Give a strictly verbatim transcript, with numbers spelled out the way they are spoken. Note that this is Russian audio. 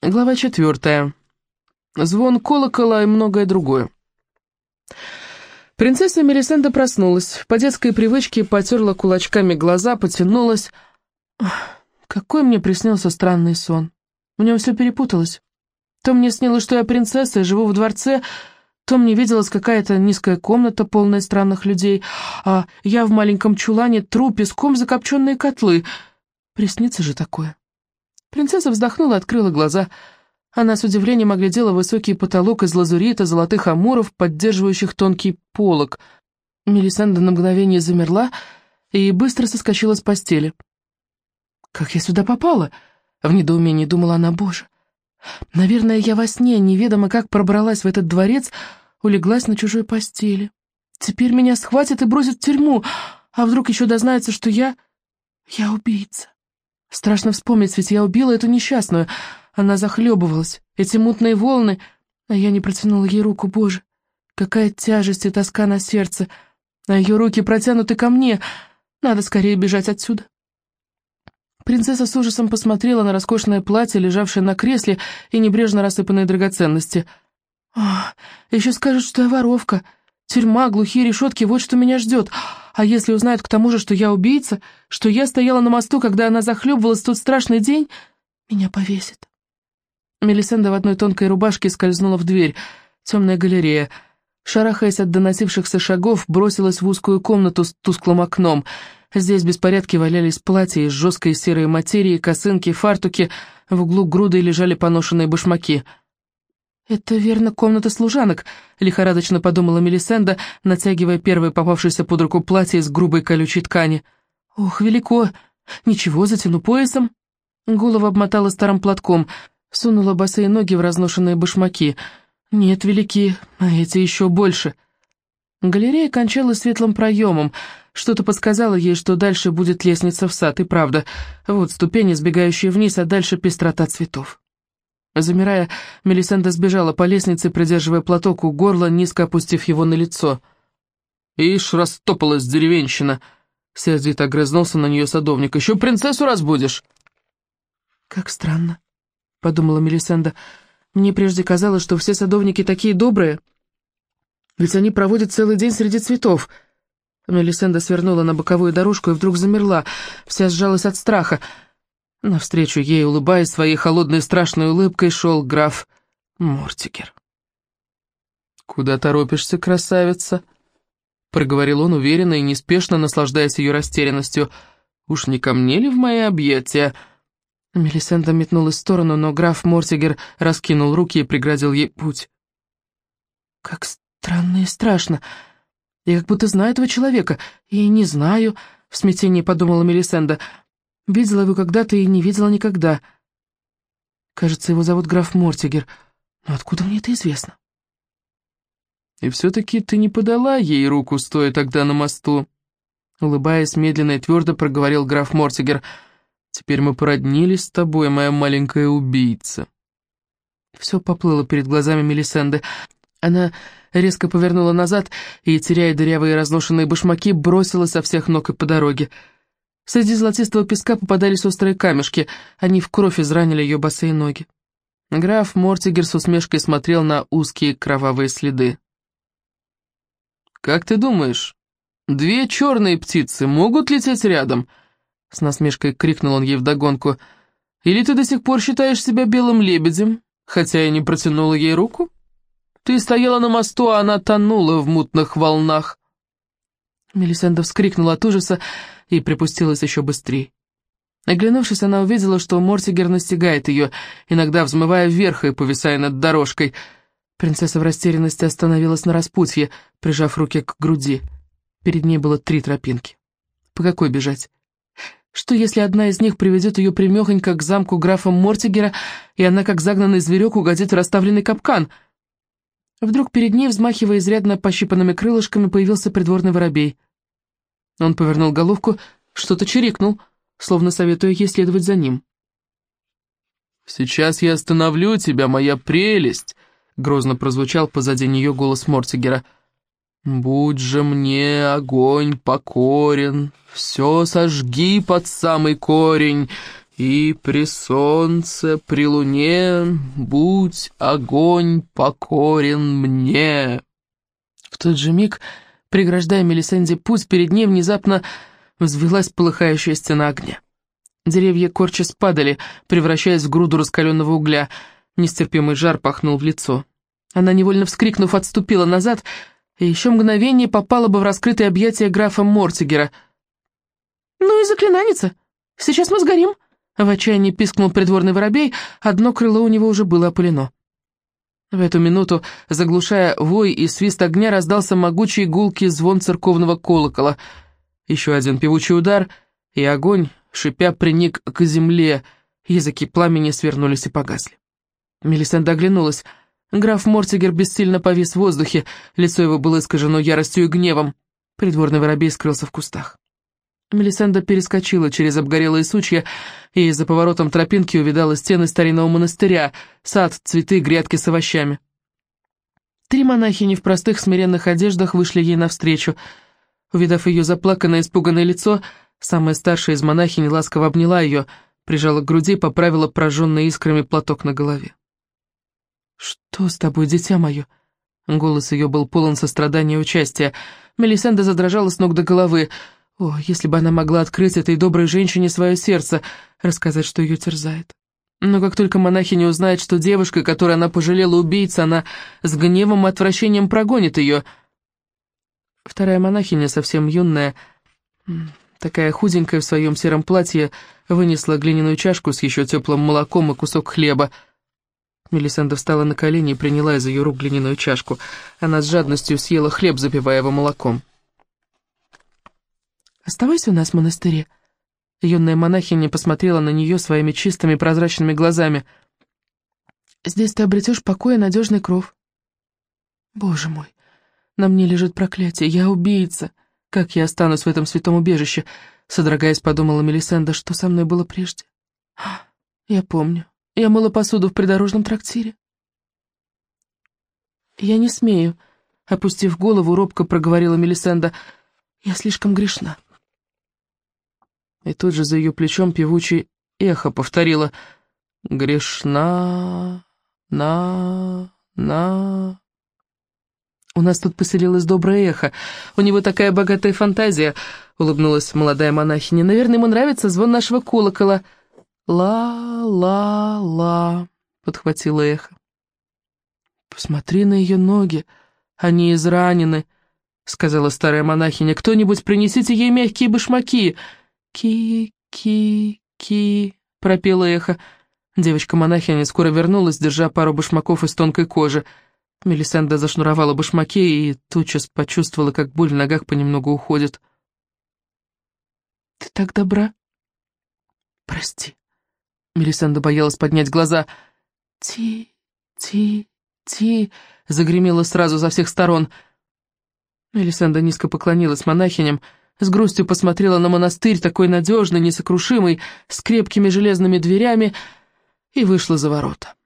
Глава четвертая. Звон колокола и многое другое. Принцесса Мелисенда проснулась, по детской привычке потерла кулачками глаза, потянулась. Ох, какой мне приснился странный сон. В нем все перепуталось. То мне снилось, что я принцесса и живу в дворце, то мне виделась какая-то низкая комната, полная странных людей, а я в маленьком чулане тру песком закопченные котлы. Приснится же такое. Принцесса вздохнула и открыла глаза. Она с удивлением оглядела высокий потолок из лазурита, золотых амуров, поддерживающих тонкий полог. Мелисенда на мгновение замерла и быстро соскочила с постели. «Как я сюда попала?» — в недоумении думала она. «Боже, наверное, я во сне, неведомо как пробралась в этот дворец, улеглась на чужой постели. Теперь меня схватят и бросят в тюрьму, а вдруг еще дознаются, что я... я убийца. Страшно вспомнить, ведь я убила эту несчастную. Она захлебывалась, эти мутные волны, а я не протянула ей руку. Боже, какая тяжесть и тоска на сердце, а ее руки протянуты ко мне. Надо скорее бежать отсюда». Принцесса с ужасом посмотрела на роскошное платье, лежавшее на кресле, и небрежно рассыпанные драгоценности. «Ах, еще скажут, что я воровка. Тюрьма, глухие решетки, вот что меня ждет. А если узнают к тому же, что я убийца, что я стояла на мосту, когда она захлебывалась в тот страшный день, меня повесят». Мелисенда в одной тонкой рубашке скользнула в дверь. Темная галерея. Шарахаясь от доносившихся шагов, бросилась в узкую комнату с тусклым окном. Здесь в беспорядке валялись платья из жесткой серой материи, косынки, фартуки. В углу грудой лежали поношенные башмаки. «Это, верно, комната служанок», — лихорадочно подумала Мелисенда, натягивая первое попавшееся под руку платье из грубой колючей ткани. «Ох, велико! Ничего, затяну поясом». Голову обмотала старым платком, сунула босые ноги в разношенные башмаки. «Нет, велики, а эти еще больше». Галерея кончалась светлым проемом. Что-то подсказало ей, что дальше будет лестница в сад, и правда. Вот ступени, сбегающие вниз, а дальше пестрота цветов. Замирая, Мелисенда сбежала по лестнице, придерживая платок у горла, низко опустив его на лицо. «Ишь, растопалась деревенщина!» — сердито огрызнулся на нее садовник. «Еще принцессу разбудишь!» «Как странно», — подумала Мелисенда. «Мне прежде казалось, что все садовники такие добрые, ведь они проводят целый день среди цветов». Мелисенда свернула на боковую дорожку и вдруг замерла, вся сжалась от страха. Навстречу ей, улыбаясь своей холодной страшной улыбкой, шел граф Мортигер. «Куда торопишься, красавица?» — проговорил он уверенно и неспешно, наслаждаясь ее растерянностью. «Уж не ко мне ли в мои объятия?» Мелисенда метнулась в сторону, но граф Мортигер раскинул руки и преградил ей путь. «Как странно и страшно. Я как будто знаю этого человека, и не знаю», — в смятении подумала Мелисенда. «Видела его когда-то и не видела никогда. Кажется, его зовут граф Мортигер. Но откуда мне это известно?» «И все-таки ты не подала ей руку, стоя тогда на мосту?» Улыбаясь, медленно и твердо проговорил граф Мортигер. «Теперь мы породнились с тобой, моя маленькая убийца». Все поплыло перед глазами Мелисенды. Она резко повернула назад и, теряя дырявые разношенные башмаки, бросилась со всех ног и по дороге. Среди золотистого песка попадались острые камешки, они в кровь изранили ее босые ноги. Граф Мортигер с усмешкой смотрел на узкие кровавые следы. «Как ты думаешь, две черные птицы могут лететь рядом?» С насмешкой крикнул он ей вдогонку. «Или ты до сих пор считаешь себя белым лебедем, хотя и не протянула ей руку? Ты стояла на мосту, а она тонула в мутных волнах». Мелисенда вскрикнула от ужаса и припустилась еще быстрее. Оглянувшись, она увидела, что Мортигер настигает ее, иногда взмывая вверх и повисая над дорожкой. Принцесса в растерянности остановилась на распутье, прижав руки к груди. Перед ней было три тропинки. По какой бежать? Что, если одна из них приведет ее прямехонько к замку графа Мортигера, и она, как загнанный зверек, угодит в расставленный капкан? Вдруг перед ней, взмахивая изрядно пощипанными крылышками, появился придворный воробей. Он повернул головку, что-то чирикнул, словно советуя ей следовать за ним. «Сейчас я остановлю тебя, моя прелесть!» — грозно прозвучал позади нее голос Мортигера. «Будь же мне огонь покорен, все сожги под самый корень, И при солнце, при луне, будь огонь покорен мне. В тот же миг, преграждая Мелисенде путь, перед ней внезапно взвилась полыхающая стена огня. Деревья корча спадали, превращаясь в груду раскаленного угля. Нестерпимый жар пахнул в лицо. Она, невольно вскрикнув, отступила назад, и еще мгновение попала бы в раскрытые объятия графа Мортигера. «Ну и заклинаница! Сейчас мы сгорим!» В отчаянии пискнул придворный воробей, одно крыло у него уже было опылено. В эту минуту, заглушая вой и свист огня, раздался могучий гулкий звон церковного колокола. Еще один певучий удар, и огонь, шипя, приник к земле, языки пламени свернулись и погасли. Мелисенда оглянулась. Граф Мортигер бессильно повис в воздухе, лицо его было искажено яростью и гневом. Придворный воробей скрылся в кустах. Мелисенда перескочила через обгорелые сучья и за поворотом тропинки увидала стены старинного монастыря, сад, цветы, грядки с овощами. Три монахини в простых смиренных одеждах вышли ей навстречу. Увидав ее заплаканное, испуганное лицо, самая старшая из монахинь ласково обняла ее, прижала к груди, поправила прожженный искрами платок на голове. «Что с тобой, дитя мое?» Голос ее был полон сострадания и участия. Мелисенда задрожала с ног до головы. О, если бы она могла открыть этой доброй женщине свое сердце, рассказать, что ее терзает. Но как только монахиня узнает, что девушка, которой она пожалела убийца, она с гневом и отвращением прогонит ее. Вторая монахиня, совсем юная, такая худенькая в своем сером платье, вынесла глиняную чашку с еще теплым молоком и кусок хлеба. Мелисенда встала на колени и приняла из ее рук глиняную чашку. Она с жадностью съела хлеб, запивая его молоком. «Оставайся у нас в монастыре». Юная монахиня посмотрела на нее своими чистыми прозрачными глазами. «Здесь ты обретешь покой и надежный кров». «Боже мой, на мне лежит проклятие, я убийца. Как я останусь в этом святом убежище?» Содрогаясь, подумала Мелисенда, что со мной было прежде. «Я помню, я мыла посуду в придорожном трактире». «Я не смею», — опустив голову, робко проговорила Мелисенда. «Я слишком грешна». И тут же за ее плечом певучее эхо повторило: «Грешна, на, на...» «У нас тут поселилось доброе эхо. У него такая богатая фантазия», — улыбнулась молодая монахиня. «Наверное, ему нравится звон нашего колокола». «Ла-ла-ла», — подхватило эхо. «Посмотри на ее ноги, они изранены», — сказала старая монахиня. «Кто-нибудь принесите ей мягкие башмаки». «Ки-ки-ки», — пропело эхо. Девочка-монахиня скоро вернулась, держа пару башмаков из тонкой кожи. Мелисенда зашнуровала башмаки и тотчас почувствовала, как боль в ногах понемногу уходит. «Ты так добра?» «Прости». Мелисенда боялась поднять глаза. «Ти-ти-ти», — загремело сразу со всех сторон. Мелисенда низко поклонилась монахиням, с грустью посмотрела на монастырь, такой надежный, несокрушимый, с крепкими железными дверями, и вышла за ворота.